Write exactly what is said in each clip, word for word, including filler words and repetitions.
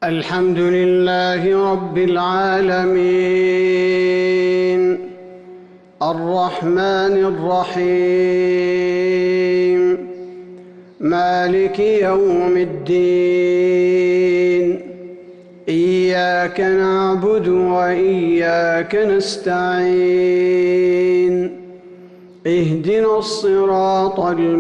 الحمد لله رب العالمين الرحمن الرحيم مالك يوم الدين إياك نعبد وإياك نستعين اهدنا الصراط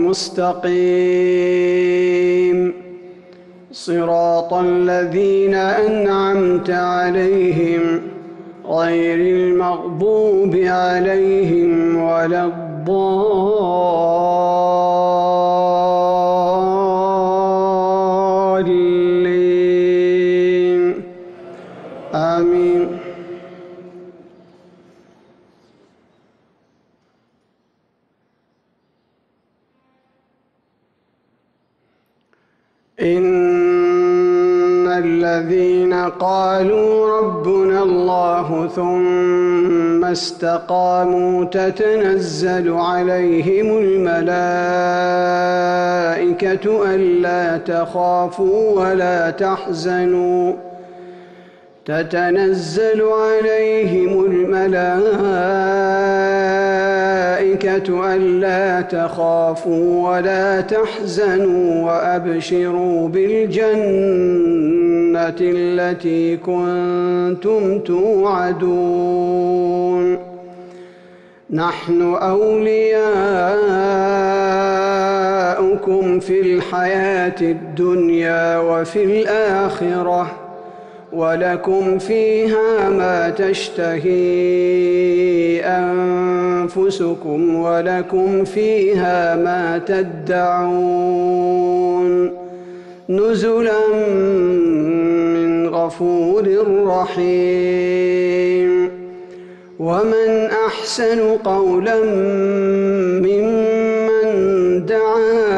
المستقيم صراط الذين أنعمت عليهم غير المغضوب عليهم ولا الضالين آمين. إن الذين قالوا ربنا الله ثم استقاموا تتنزل عليهم الملائكة ألا تخافوا ولا تحزنوا تتنزل عليهم الملائكة ألا تخافوا ولا تحزنوا وأبشروا بالجنة التي كنتم توعدون نحن أولياؤكم في الحياة الدنيا وفي الآخرة ولكم فيها ما تشتهي أنفسكم ولكم فيها ما تدعون نزلا من غفور رحيم. ومن أحسن قولا ممن دعا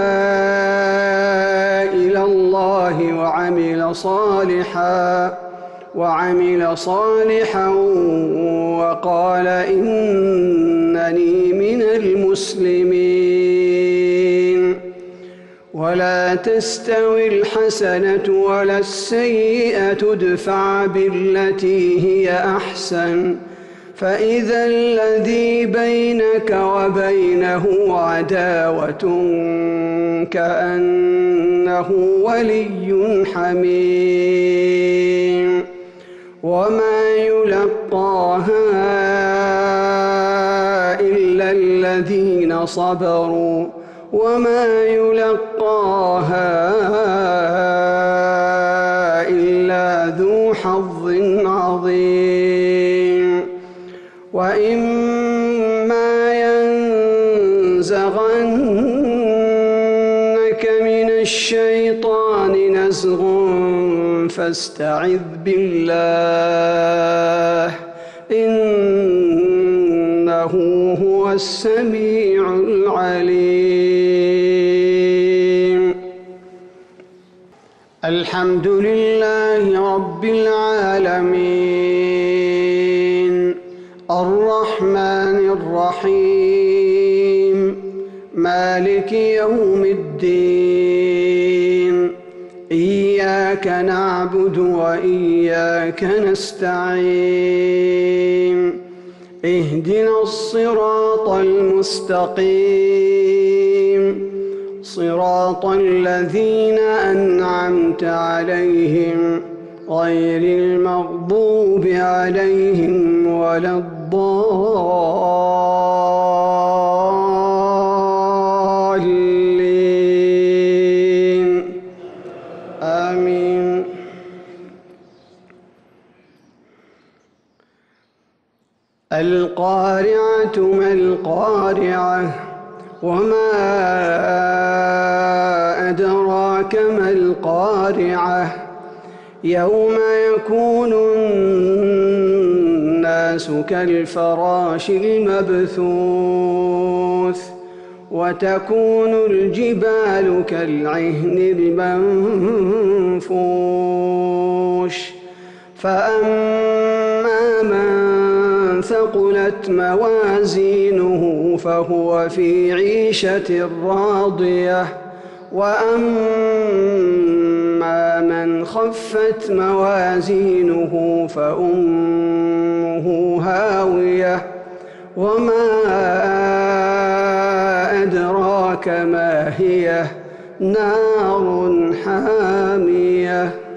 إلى الله وعمل صالحا وعمل صالحا وقال إنني من المسلمين. ولا تستوي الحسنة ولا السيئة ادفع بالتي هي أحسن فإذا الذي بينك وبينه عداوة كأنه ولي حميم. وما يلقاها إلا الذين صبروا وما يلقاها إلا ذو حظ عظيم. وإما ينزغنك من الشيطان نزغ فاستعذ بالله إنه هو السميع العليم. الحمد لله رب العالمين الرحمن الرحيم مالك يوم الدين إياك نعبد وإياك نستعين اهدنا الصراط المستقيم صراط الذين أنعمت عليهم غير المغضوب عليهم ولا الضالين آمين. القارعة ما القارعة وما أدراك ما القارعة يوم يكون الناس كالفراش المبثوث وتكون الجبال كالعهن المنفوش فأما من ثقلت موازينه فهو في عيشة راضية وأما من ومن خفت موازينه فأمه هاوية وما أدراك ما هي نار حامية